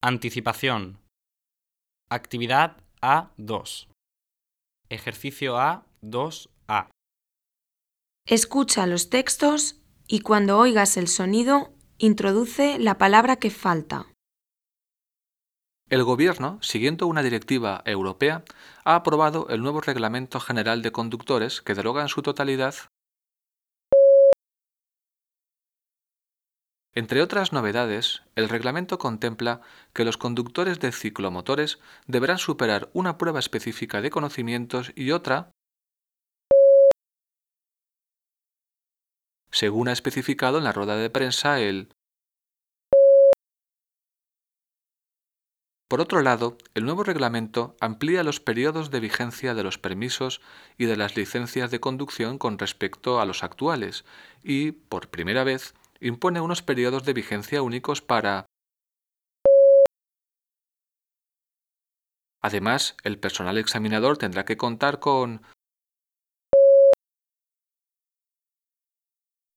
Anticipación. Actividad A2. Ejercicio A2A. Escucha los textos y cuando oigas el sonido, introduce la palabra que falta. El Gobierno, siguiendo una directiva europea, ha aprobado el nuevo Reglamento General de Conductores que deroga en su totalidad. Entre otras novedades, el reglamento contempla que los conductores de ciclomotores deberán superar una prueba específica de conocimientos y otra, según ha especificado en la rueda de prensa el. Por otro lado, el nuevo reglamento amplía los periodos de vigencia de los permisos y de las licencias de conducción con respecto a los actuales y, por primera vez, impone unos periodos de vigencia únicos para. Además, el personal examinador tendrá que contar con